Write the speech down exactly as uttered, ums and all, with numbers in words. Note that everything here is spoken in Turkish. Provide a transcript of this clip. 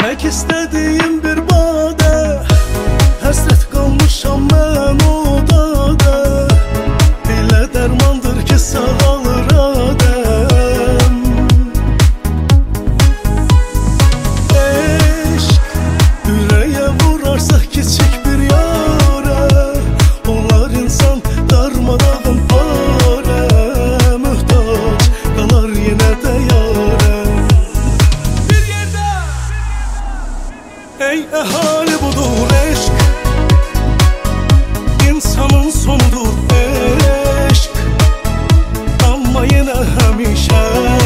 İçmek istediğim bir bade, hasret kalmışam ben odada. Dile dermandır ki sağalır adem. Eşk yüreğe vurarsa küçük bir yara, onlar insan darmadağın para. Muhtaç kalar yine de yara. Bir yerde ey ehali budur eşk, insanın sonudur eşk. Ama yine hemişe